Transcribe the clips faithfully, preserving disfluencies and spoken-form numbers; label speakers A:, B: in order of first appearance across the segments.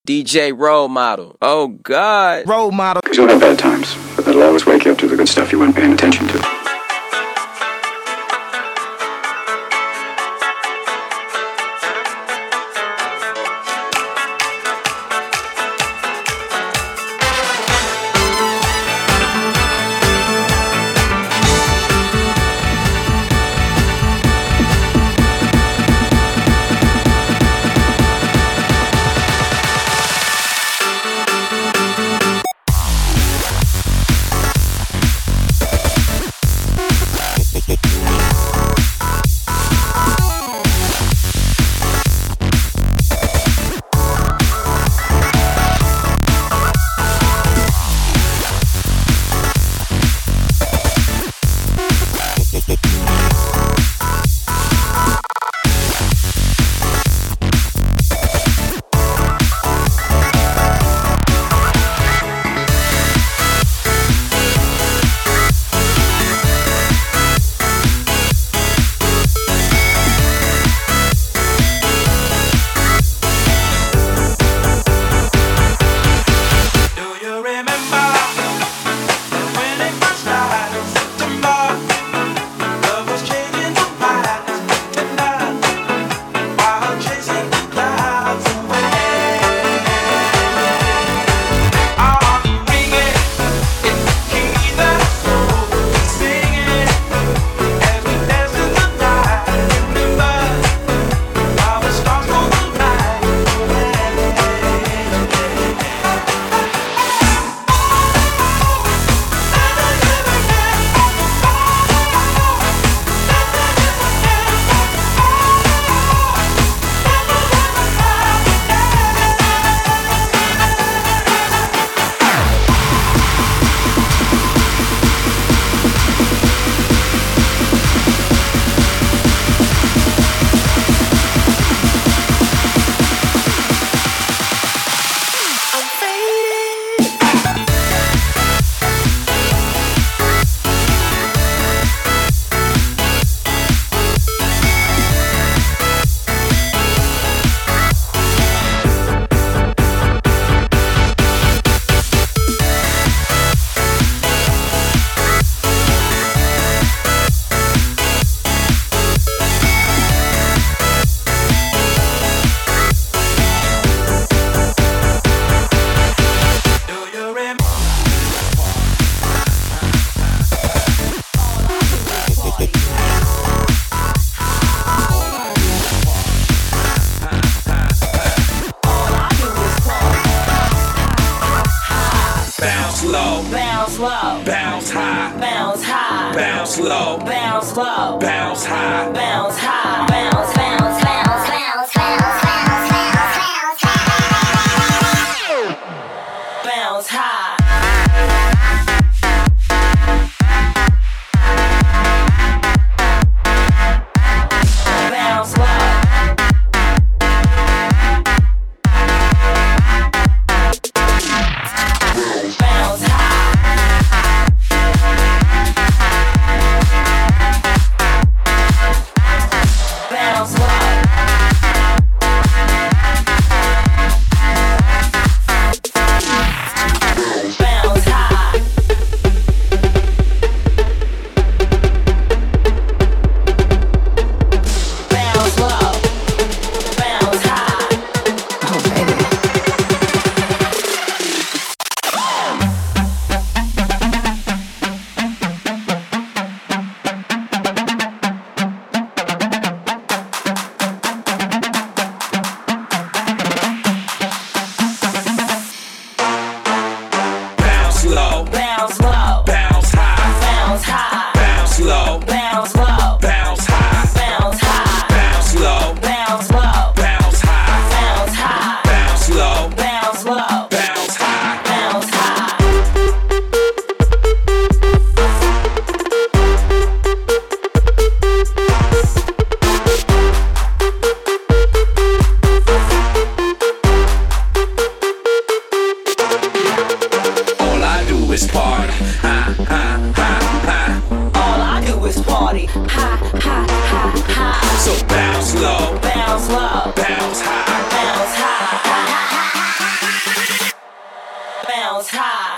A: D J Role Model. Oh, God.
B: Role Model.
C: Because you'll have bad times, but that'll always wake you up to the good stuff you weren't paying attention to.
B: bounce high.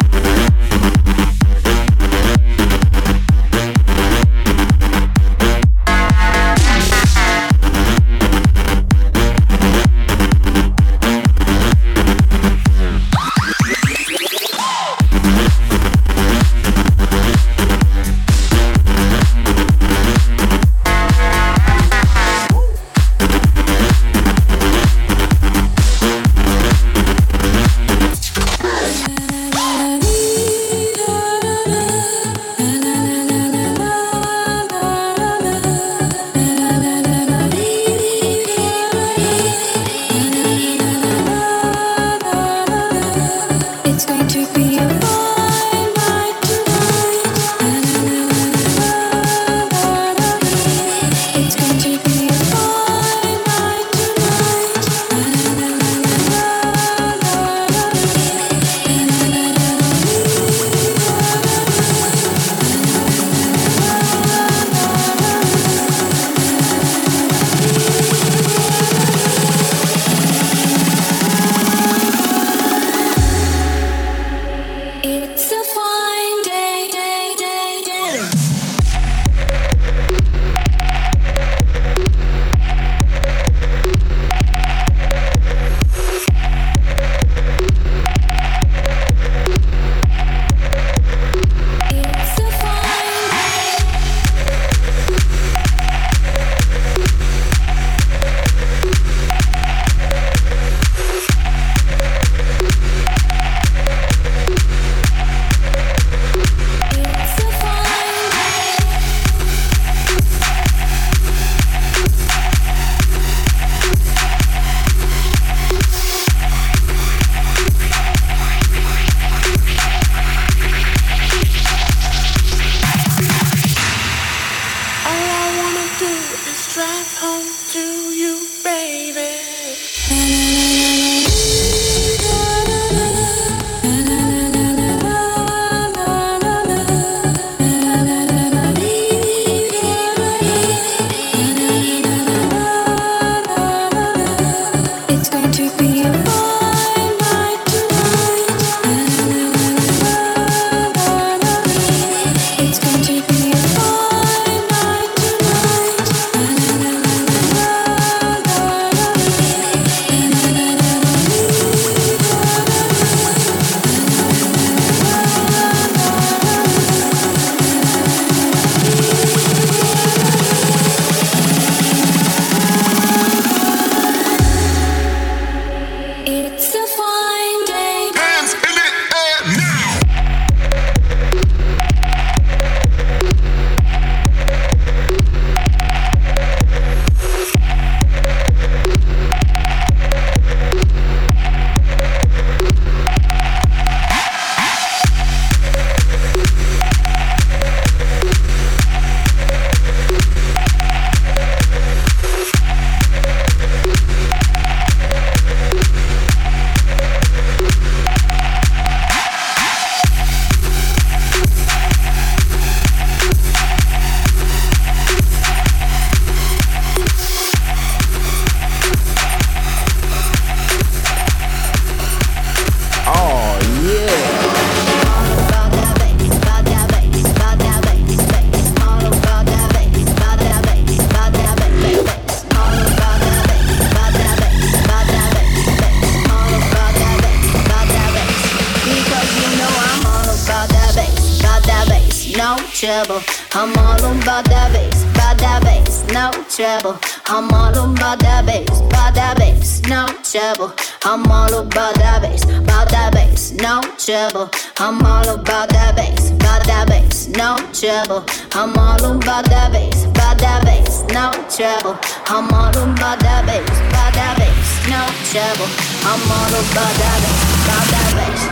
D: trouble. I'm all about that bass, about that bass, no trouble. I'm all about that bass, about that bass, no trouble. I'm all about that bass, about that bass, no trouble. I'm all about that bass, about that bass, no trouble. I'm all about that bass, about that bass, no trouble. I'm all about that bass, about that bass, no trouble. I'm all about that bass, about that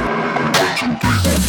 D: bass.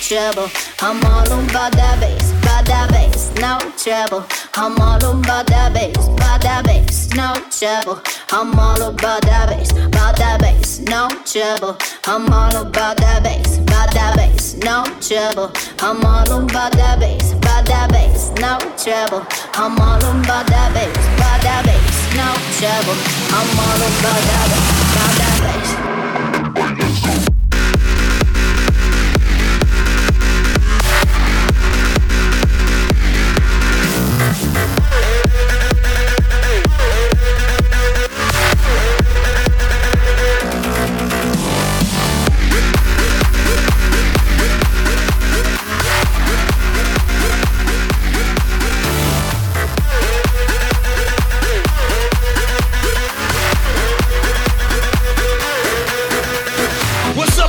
D: trouble. I'm all about that bass, about that bass, no trouble. I'm all about that bass, about that bass, no trouble. I'm all about that bass, about that bass, no trouble. I'm all about that bass, about that bass, no trouble. I'm all about that bass, about that bass, no trouble. I'm all about that bass, about that bass, no trouble. I'm all about that bass, about that bass.
B: What's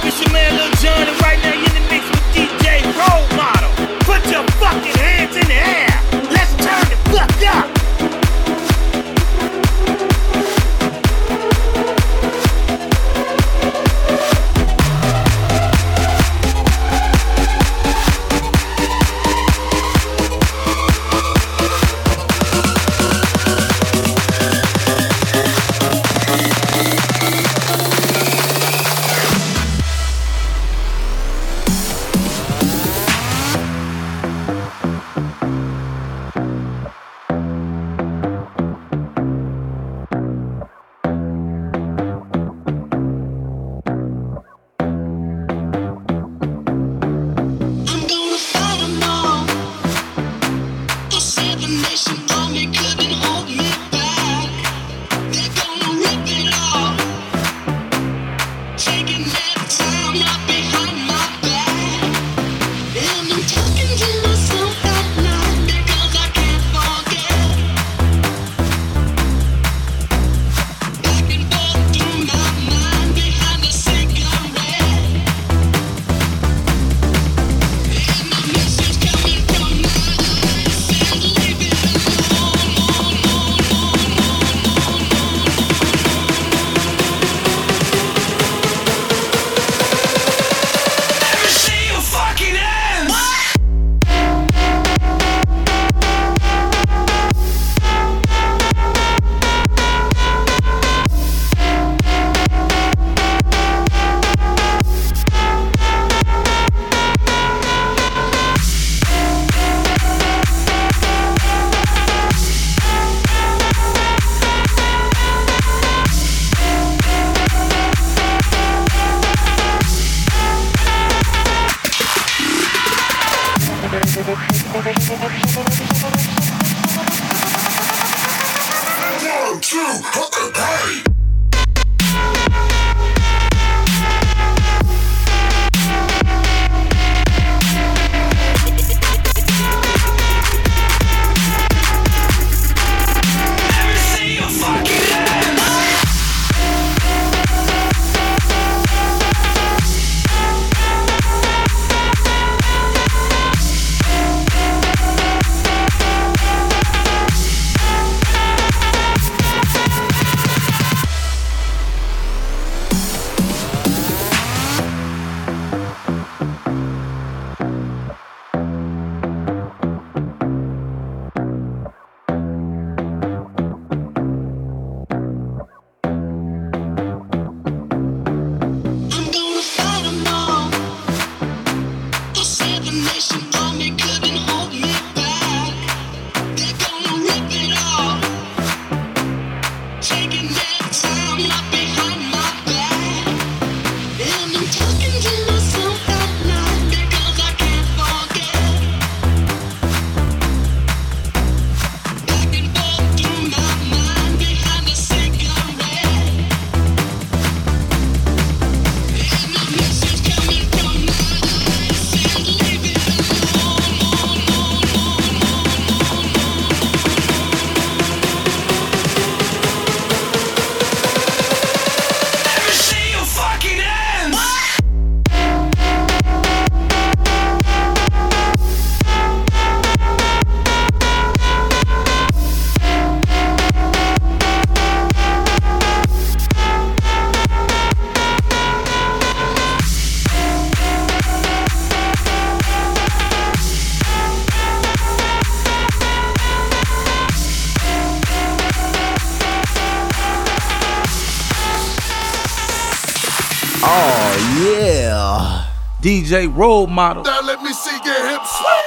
B: Oh yeah, D J Role Model.
E: Now let me see your hips sway.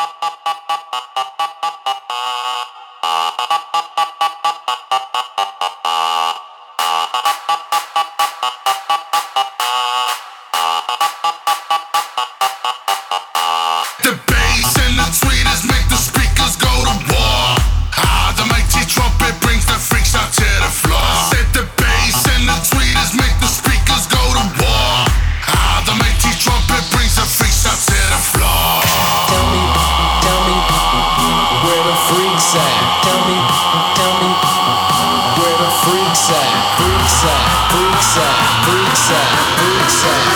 E: The bass and the tweeters make the speakers go to war. Ah, the mighty trumpet brings the freaks out to the floor. Said the bass and the tweeters make the speakers go to war. Ah, the mighty trumpet brings the freaks out to the floor.
F: Tell me, tell me, where the freaks at? Tell me, tell me, where the freaks at? Freaks at, freaks at, freaks at, freaks at.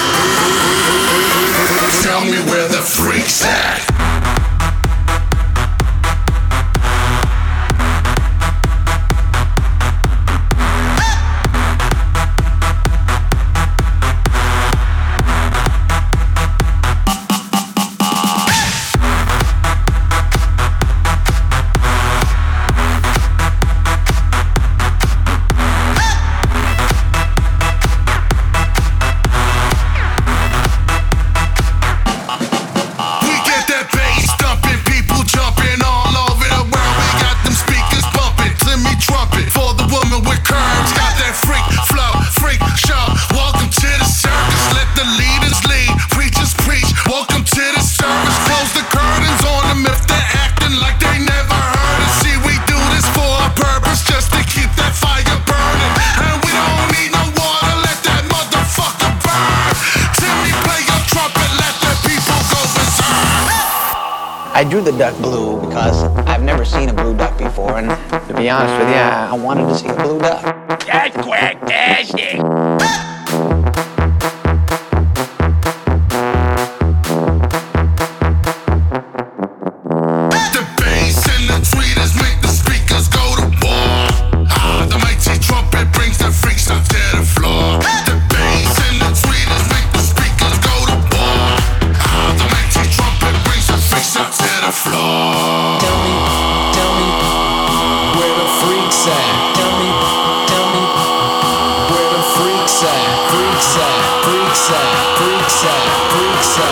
E: Tell me where the freaks at.
G: I drew the duck blue because I've never seen a blue duck before, and to be honest with you, I wanted to see a blue duck.
H: That's quacktastic.
E: The bass and the tweeters make the speakers go to war. Ah, the mighty trumpet brings the freaks out to the floor. The bass and the tweeters make the speakers go to war. Ah, the mighty trumpet brings the freaks out to the floor.
F: Tell me, tell me, where the freaks at? Tell me, tell me, where the freaks at? Freaks at, freaks at, freaks at, freaks at.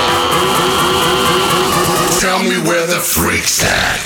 E: Tell me where the freaks at.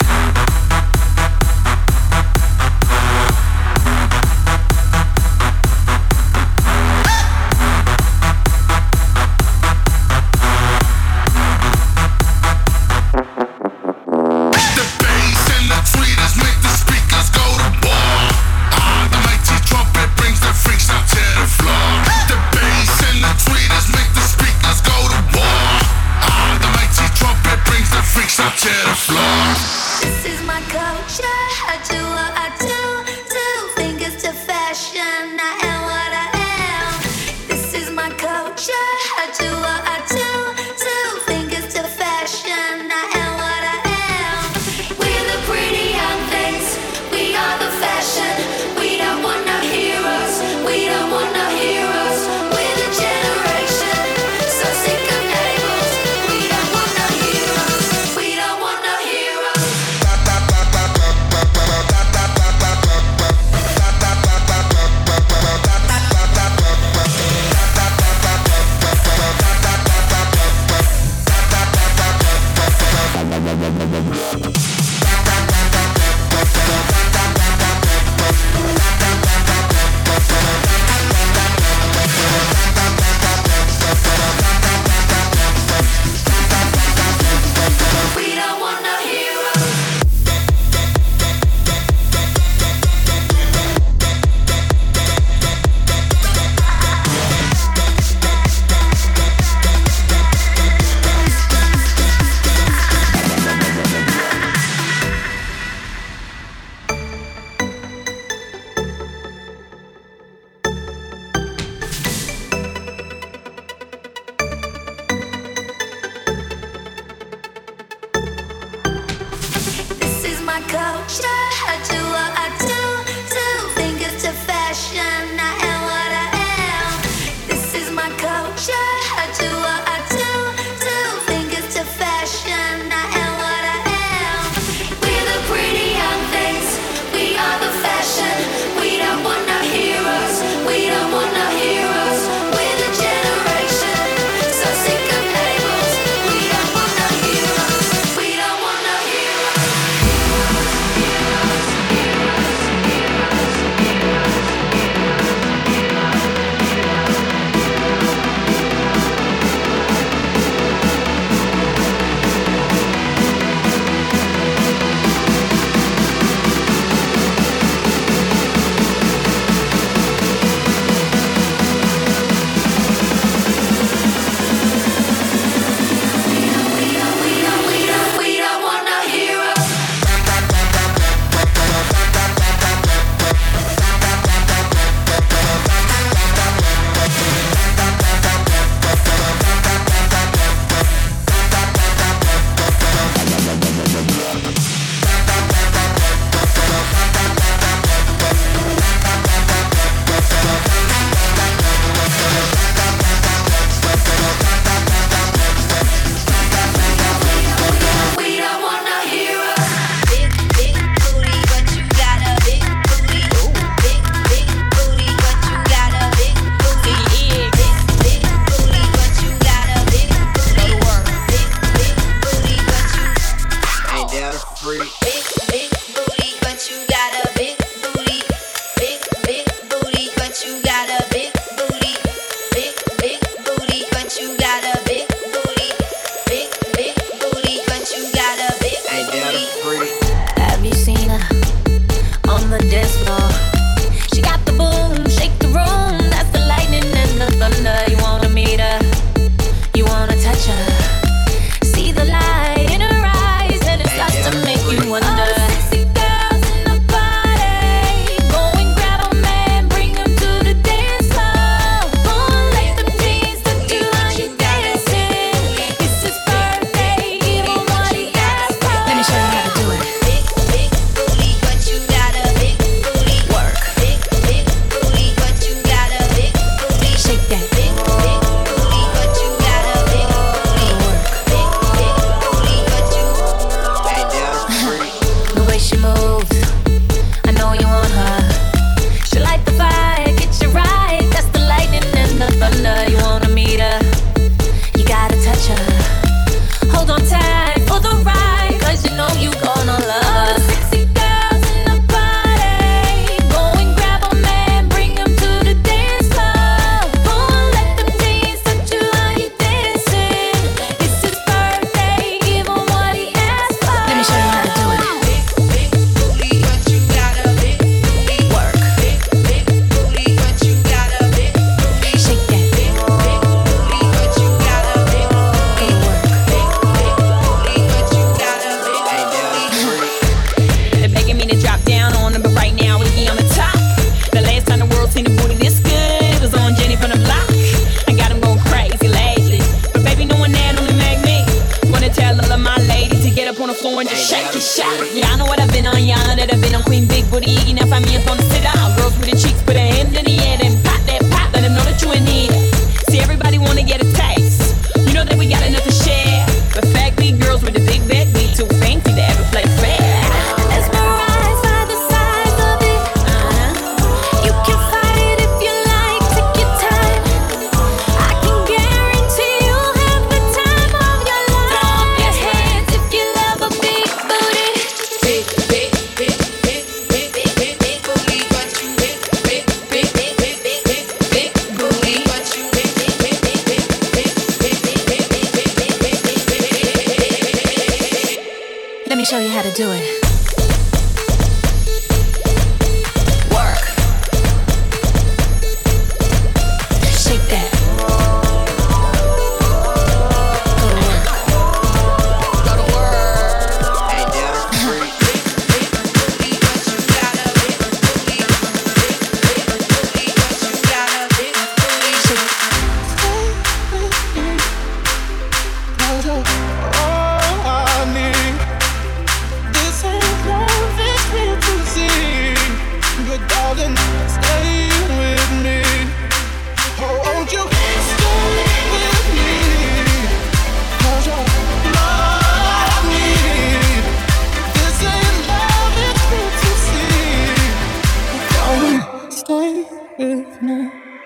E: The bass and the tweeters make the speakers go to war. Ah, the mighty trumpet brings the freaks out to the floor. The bass and the tweeters make the speakers go to war. Ah, the mighty trumpet brings the freaks out to the floor.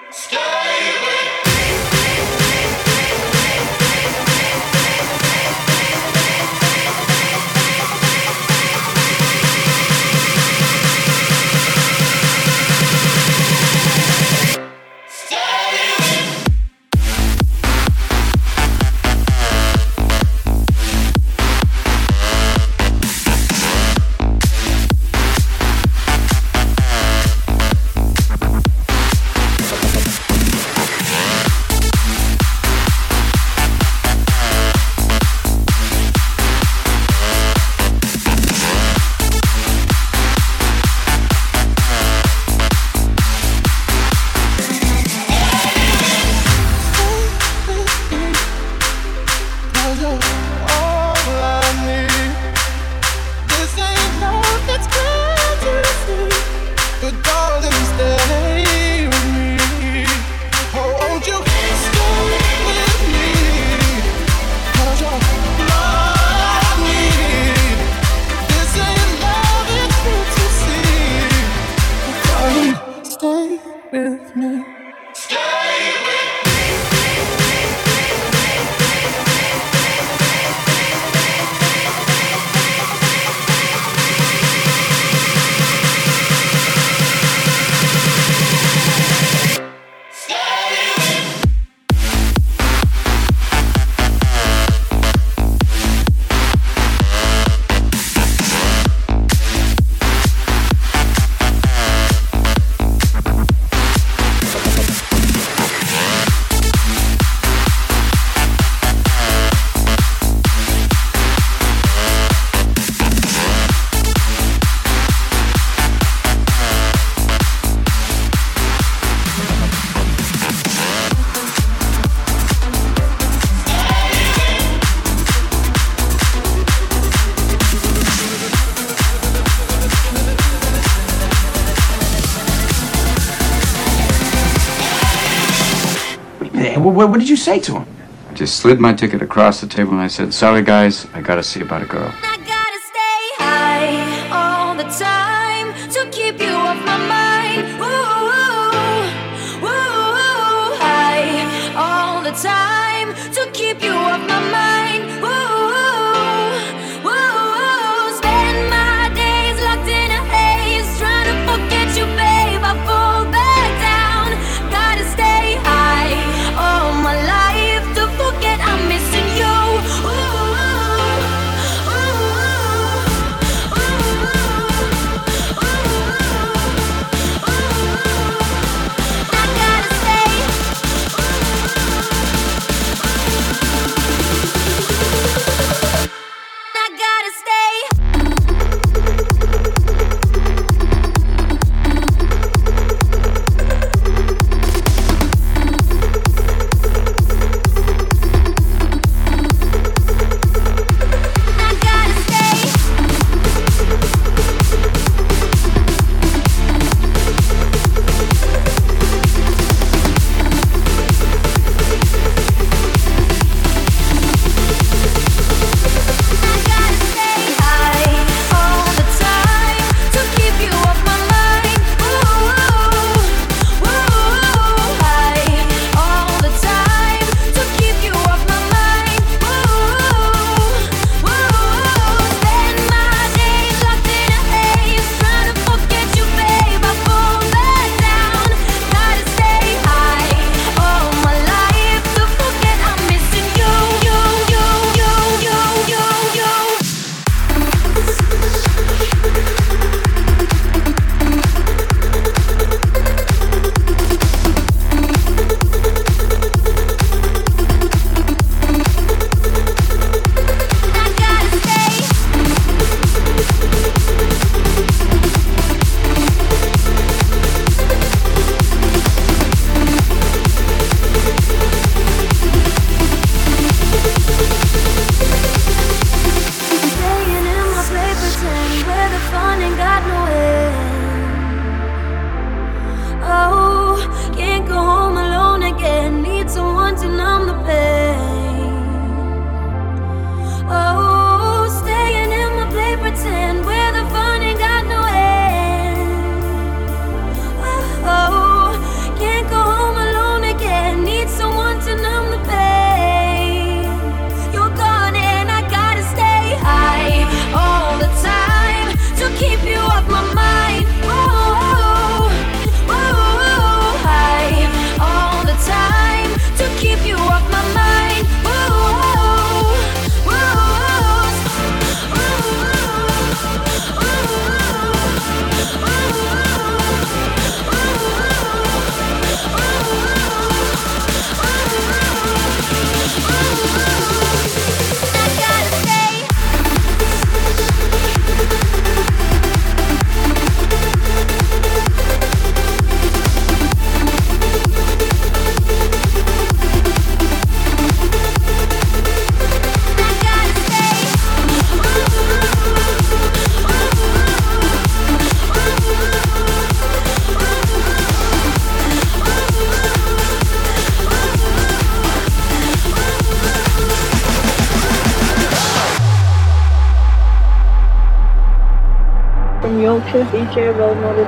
I: What, what did you say to him?
C: I just slid my ticket across the table and I said, sorry guys, I gotta see about a girl.
D: I gotta stay high all the time to keep you off my mind. Ooh, ooh, ooh, high all the time to keep you off my mind. Ooh, ooh, ooh, spend my days locked in a haze trying to forget you, babe. I fall back down. Gotta stay high all my life to forget I'm missing you. Ooh, ooh, ooh, ooh, ooh, I gotta stay.
I: feature D J Role Model.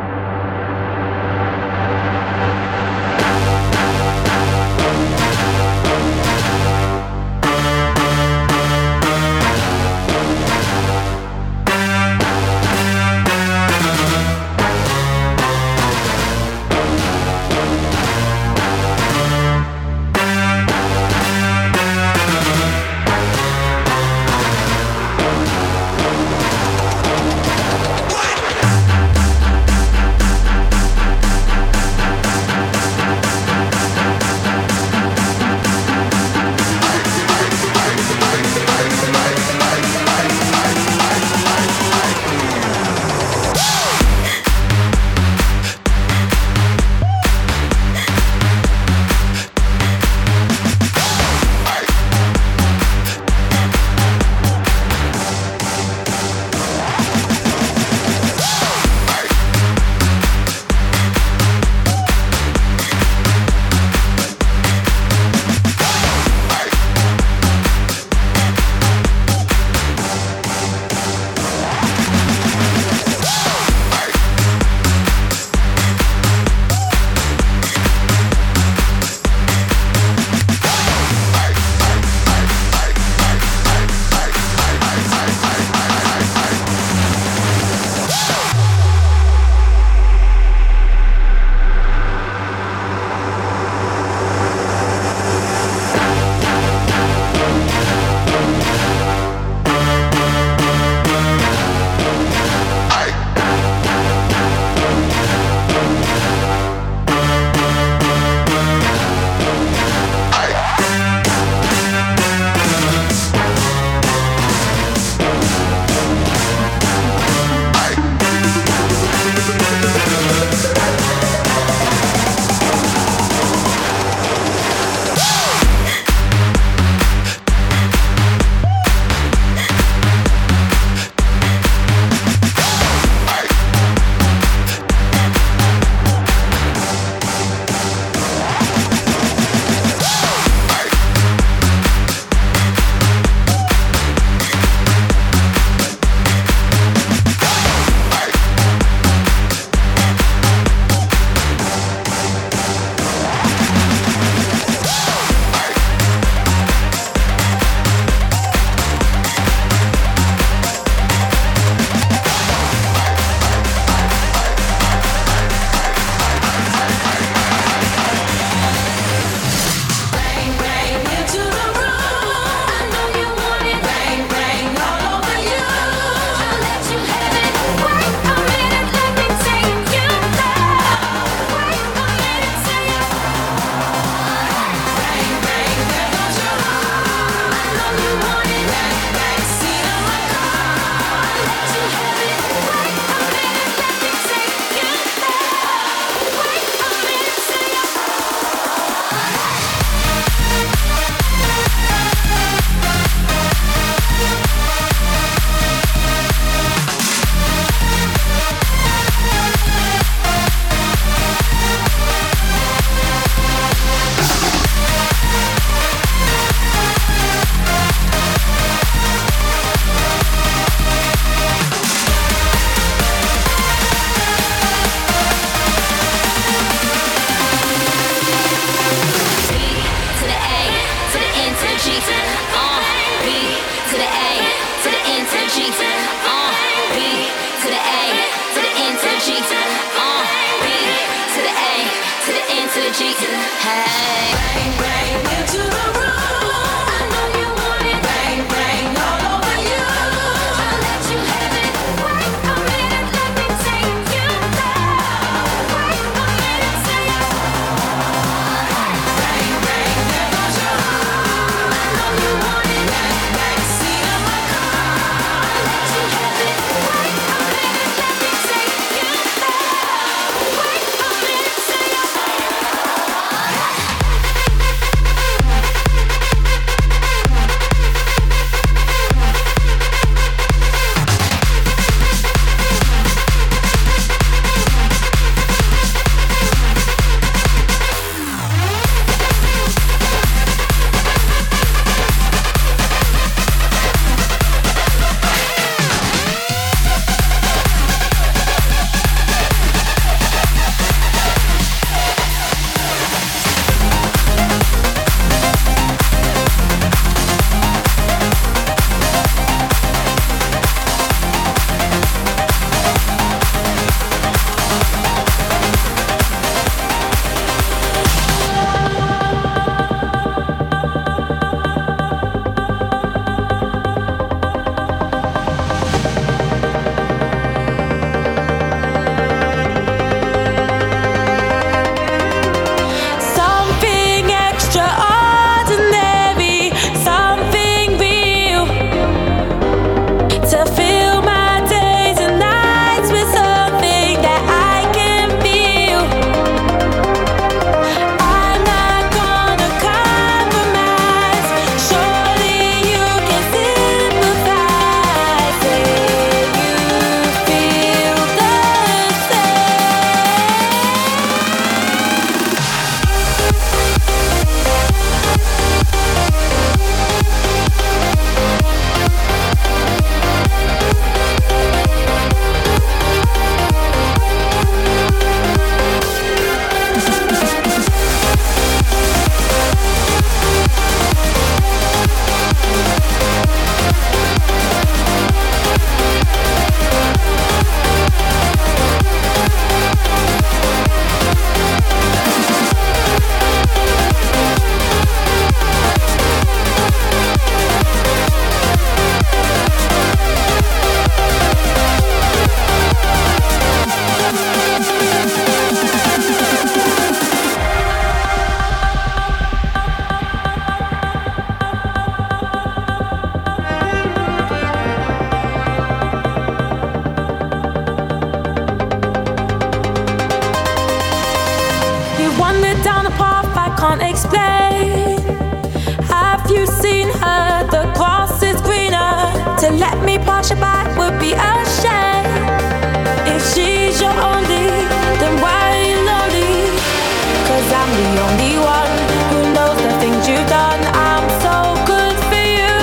I: can't explain. Have you seen her? The grass is greener. To let me pass you by would be a shame. If she's your only, then why are you lonely? Cause I'm the only one who knows the things you've done. I'm so good for you.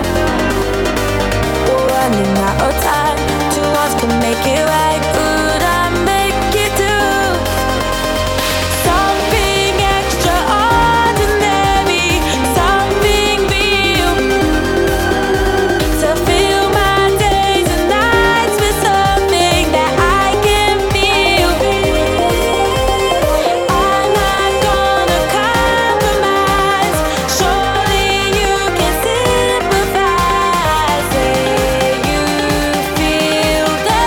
I: We're running out of time. Two us can make it right. Could I make it do something extraordinary, something real, to fill my days and nights with something that I can feel. I'm not gonna compromise. Surely you can sympathize. Say you feel the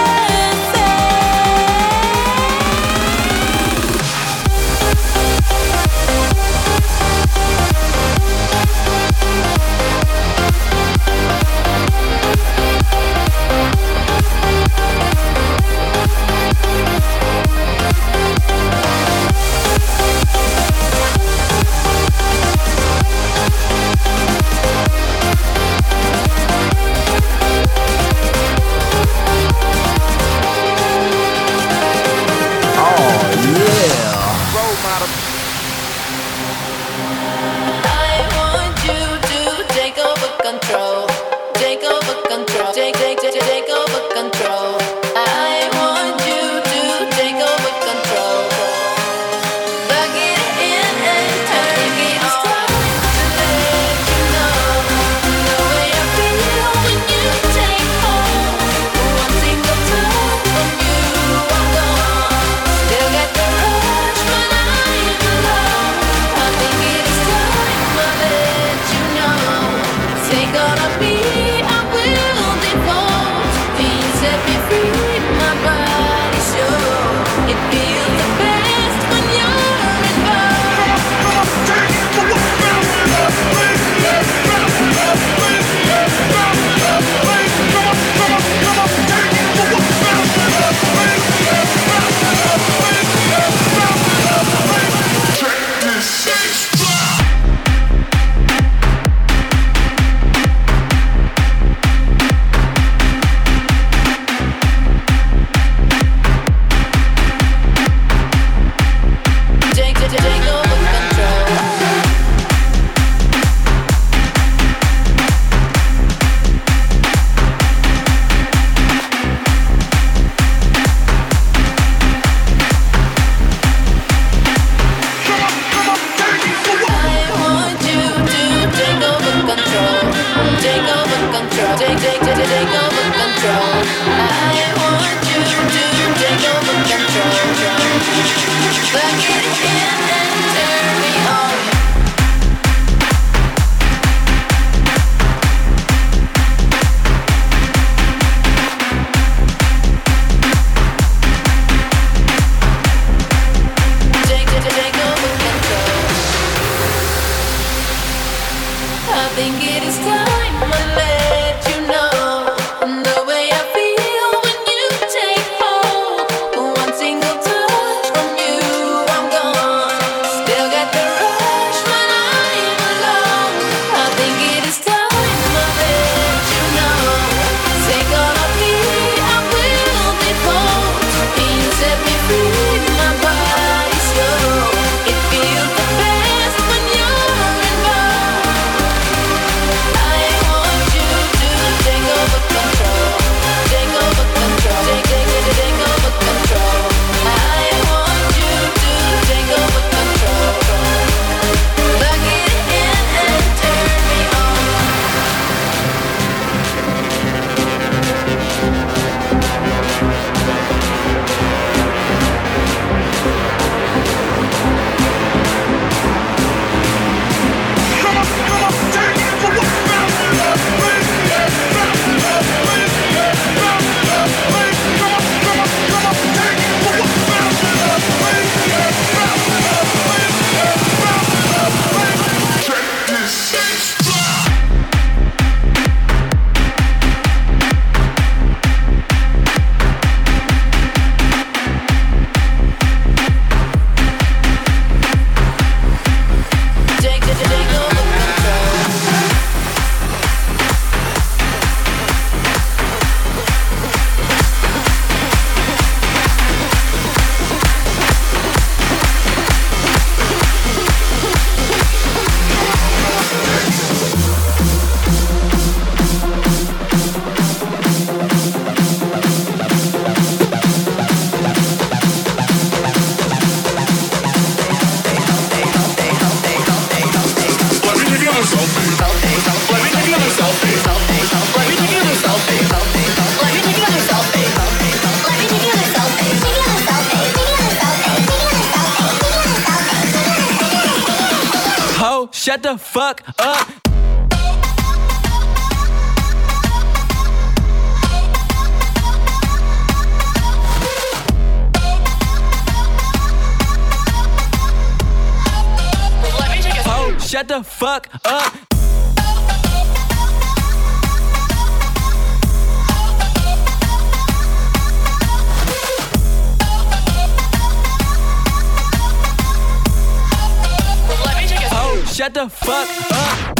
I: I want you to take over control. Take over control. Take, take, take, take over control. I want you to take over control. Plug it in and turn it on. Let you know the way I feel when you take hold. One single touch from you, I'm gone. Still get the rush when I'm alone. I think it is time I let you know. Take all of me, I will devote. You set me free, my body sure. It feels the best when you're involved. Take, take, take over control. I want you to take over control. Take over control. Take, take, take, take over control. I want you to take over control. Plug it in and turn me on. Take, take, take over control. I think it is time I let you know the way I feel when you take hold. One single touch from you, I'm gone. Still get the rush when I'm alone. I think it is time I let you know. Take all of me, I will devote. You set me free, my body sure. It feels the best when you're involved. I want you
A: Ho, shut the fuck up. Ho, shut the fuck up. Shut the fuck up.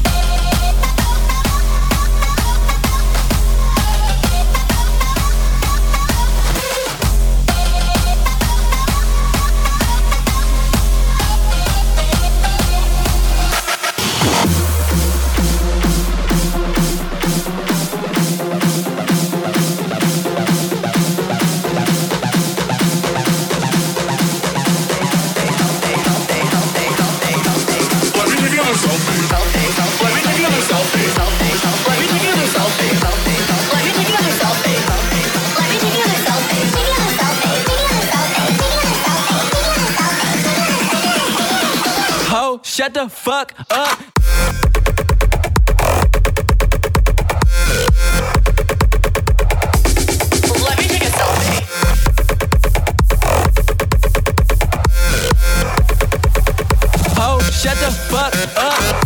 A: Ho, shut the fuck up.
I: Let me take a selfie.
A: Ho, shut the fuck up.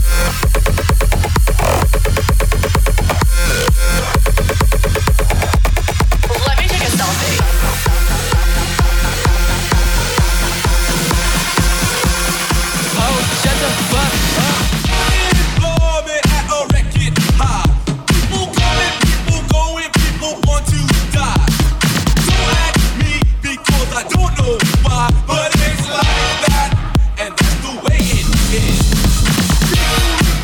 I: Let me take a selfie.
A: Shut the fuck up.
J: At a record high. People coming, people going, people want to die. Don't ask me because I don't know why, but it's like that, and that's the way it is.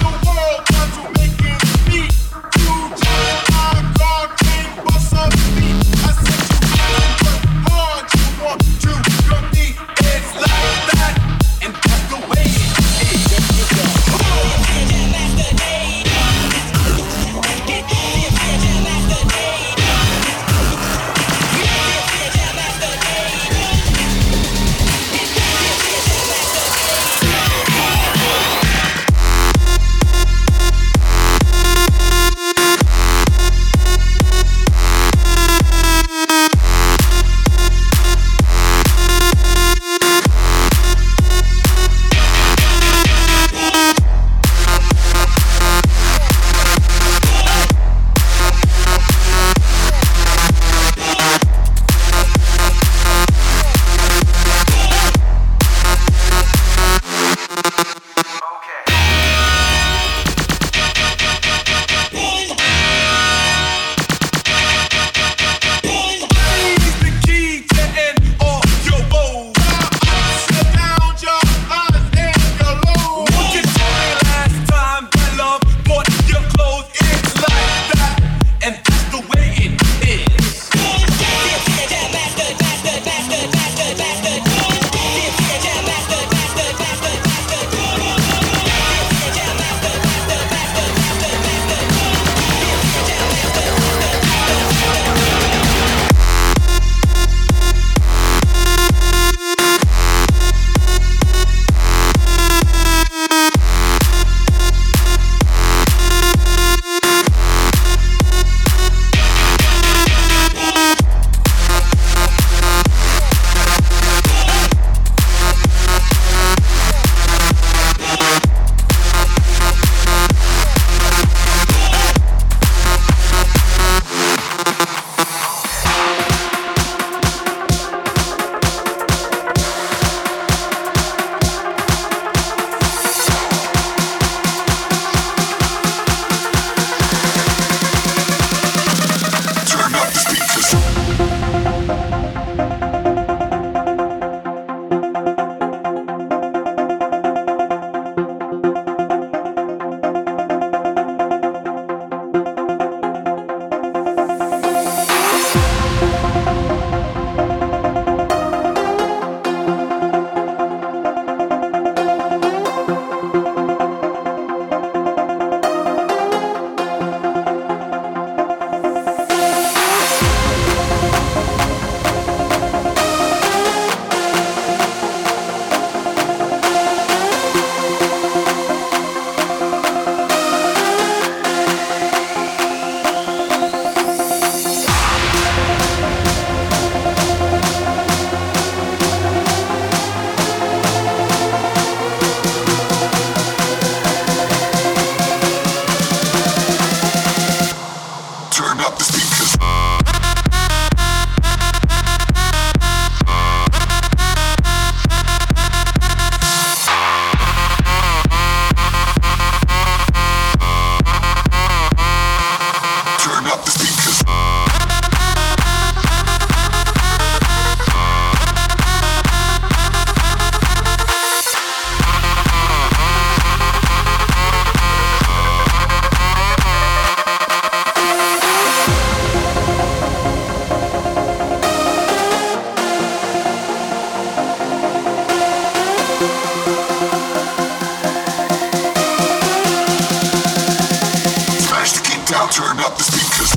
E: turn up the speakers.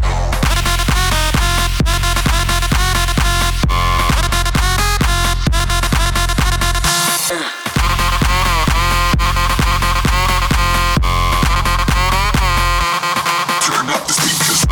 E: Turn up the speakers.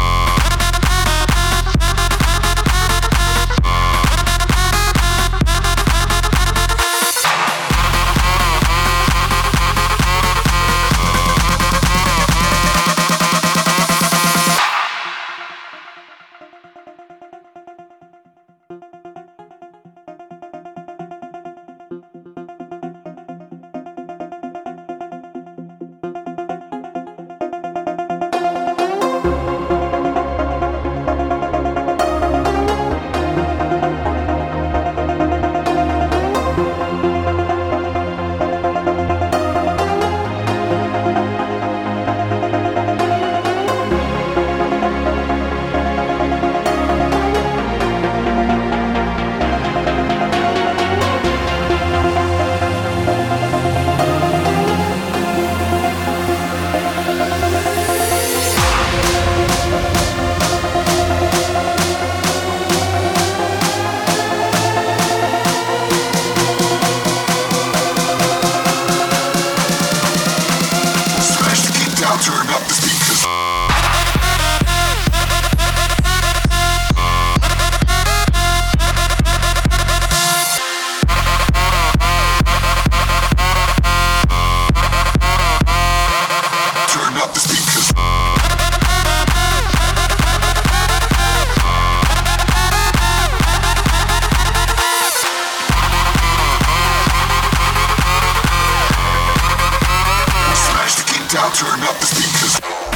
E: Turn up the speakers.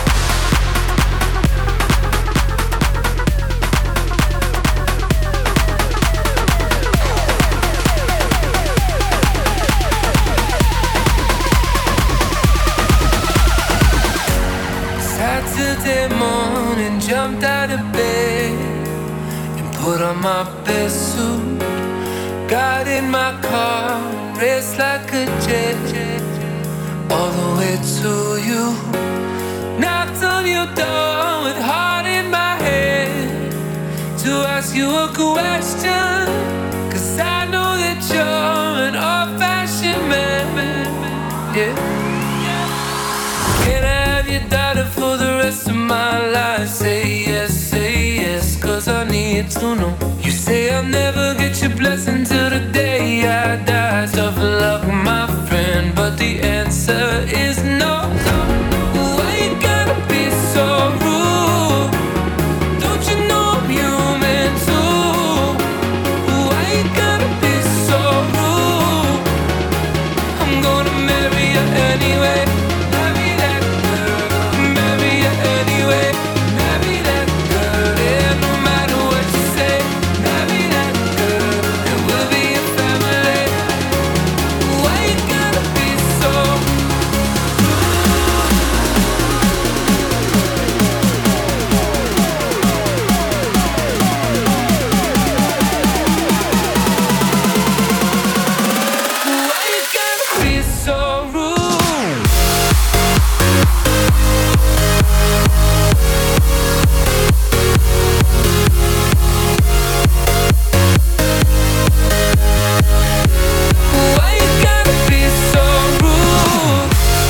F: Saturday morning, jumped out of bed and put on my best suit. Got in my car, raced like a jet, all the way to you. Knocked on your door with heart in my head to ask you a question, 'cause I know that you're an old-fashioned man. Yeah. Can I have your daughter for the rest of my life? Say yes, say yes, 'cause I need to know. You say I'll never get your blessing till the day I die. Tough luck, my friend, but the answer is no. Why you gotta be so rude? Don't you know I'm human too? Why you gotta be so rude? I'm gonna marry you anyway. Marry that girl. Marry you anyway. Marry that girl. Yeah, no matter what you say. Marry that girl. And we'll be a family. Why you gotta be so Why you gotta be so rude? Why you gotta be so rude?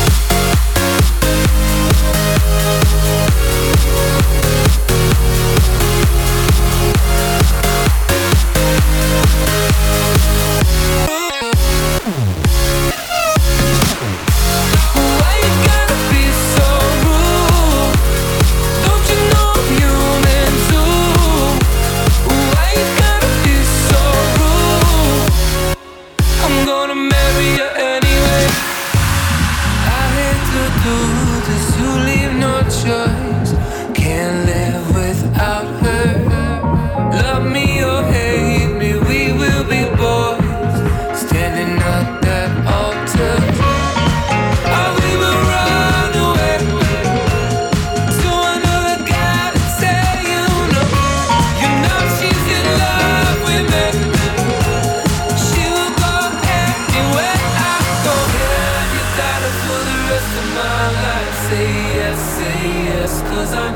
F: Why you gotta be so rude? Don't you know I'm human too? Why you gotta be so rude? I'm gonna marry you anyway. I hate to do this, you leave no choice. Can't live without her. Love me or hate me, we will be boys standing at that altar. Or we will run away to another guy to say you know. You know she's in love with me. She will go anywhere I go. Yeah, you got it for the rest of my life.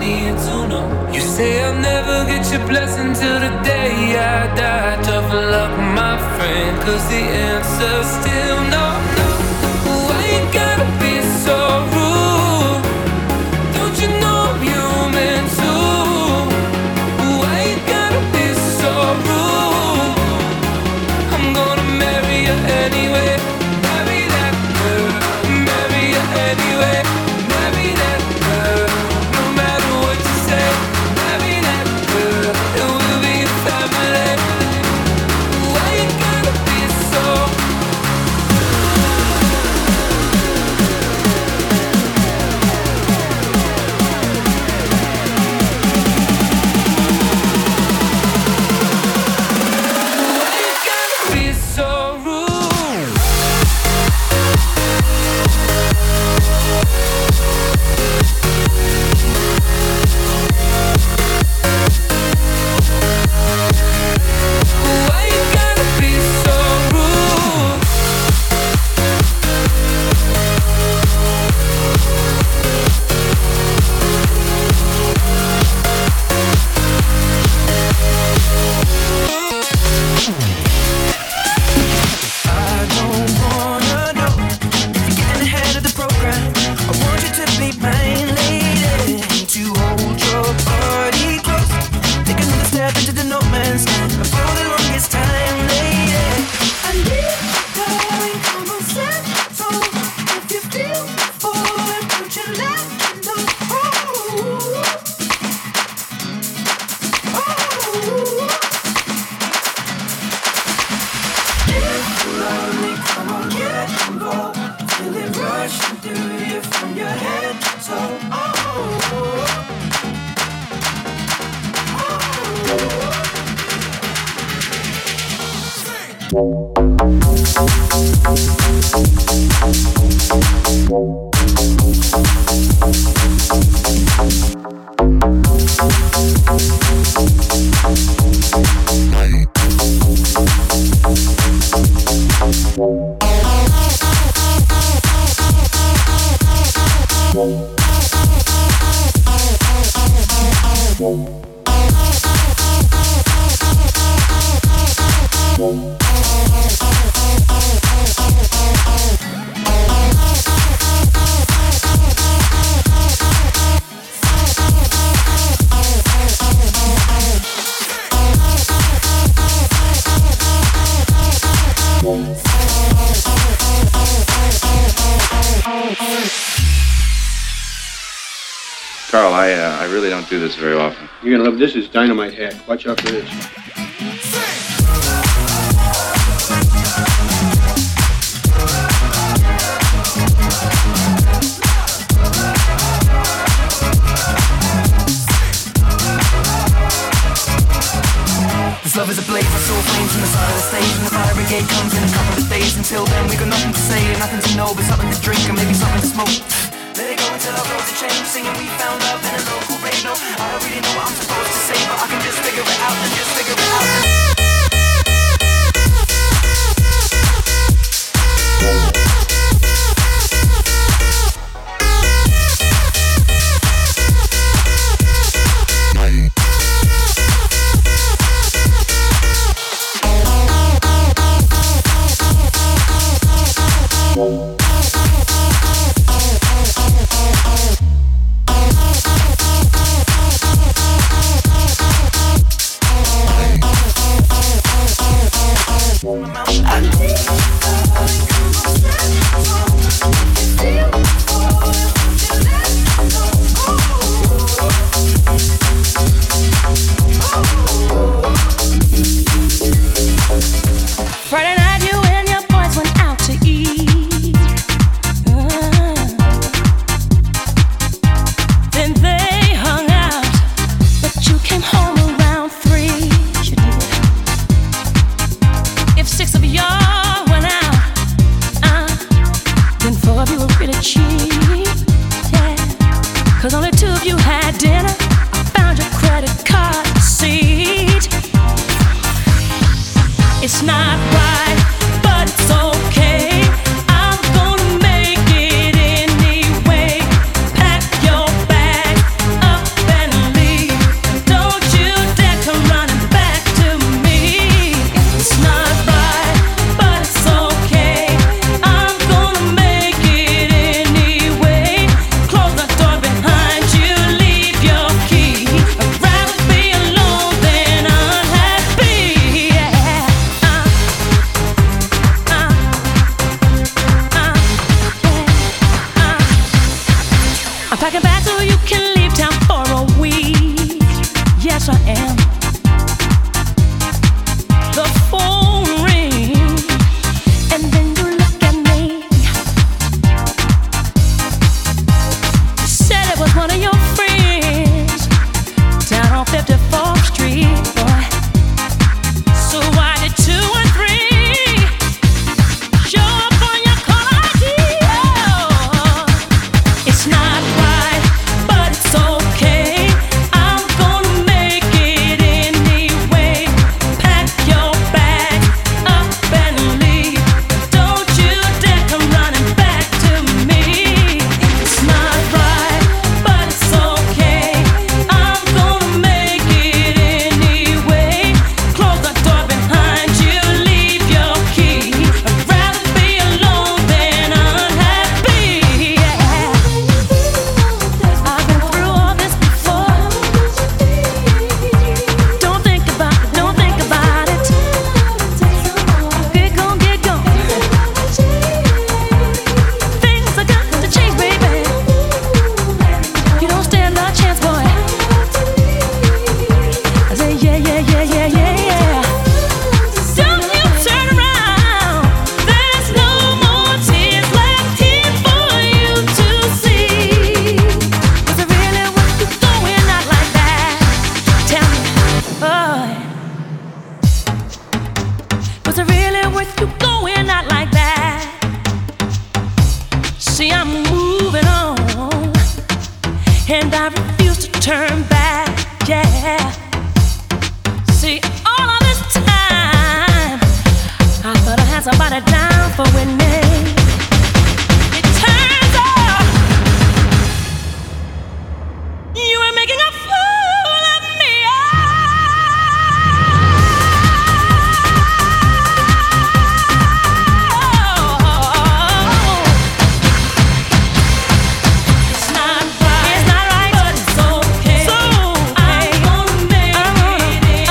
K: need to know. You say I'll never get your blessing till the day I die. Tough luck, my friend, cause the answer's still no, no. Why you gotta be so rude? Don't you know I'm human too? Why you gotta be so rude? I'm gonna marry you anyway. Marry that girl, marry you anyway. Marry that girl, no matter what you say. Marry that girl, it will be a family. Why you gotta be so? Why you gotta be so rude? Why you gotta be so rude?
L: I don't wanna know if you're getting ahead of the program. I want you to be my lady, to hold your body close. Take another step into the no man's land for the longest time, lady. I need darling, come on, set so if you feel for it, put your left hand on. Oh, oh. If you're lonely, come on, get involved. Feel it rushing through you from your head to toe. Oh,
C: Carl, I uh, I really don't do this very often.
M: You're gonna love this. Is Dynamite Hat. Watch out for this.
L: this love is a blaze, I saw flames from the side of the stage, and the fire brigade comes in a couple of days. Until then, we got nothing to say, nothing to know, but something to drink and maybe something to smoke. Let it go until our roads are changed, singing we found love in a local radio. I don't really know what I'm supposed to say, but I can just figure it out and just figure it out. I need
N: I'm packing back so you can leave town for a week. Yes, I am. The phone rings, and then you look at me. You said it was one of your friends down on fifty-fourth Street, boy. So why did two and three show up on your caller I D? Oh, it's not right, but it's okay. I'm gonna make it anyway. Pack your bags up and leave. Don't you dare come running back to me. It's not right, but it's okay. I'm gonna make it anyway. Close the door behind you, leave your key. I'd rather be alone than unhappy. I've been through all this before. Don't think about it, don't think about it. Get gone, get gone. Things are got to change, baby. You don't stand a chance, boy. I say yeah, yeah, yeah, yeah, yeah, yeah. Don't you turn around. There's no more tears left here for you to see. Was it really worth you going out like that? Tell me, boy. Was it really worth you going out like that? See, I'm moving on, and I refuse to turn back. Yeah. See, all of this time, I thought I had somebody down for with me. It turns out you were making a fool of me. Oh, it's not right, it's not right, but it's okay. So I'm gonna make it anyway.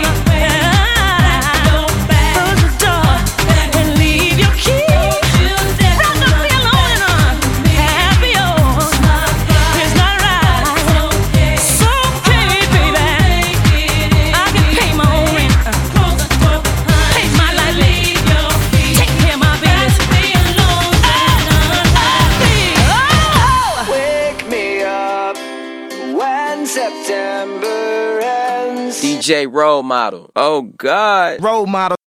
N: Pack your bags, close the door, and leave your key. Rather be alone and unhappy. Oh, it's not right, it's okay, baby. I can pay my own rent, pay my light bill, take care of my business.
F: Wake me up when September ends.
O: D J Role Model. Oh God.
B: Role Model.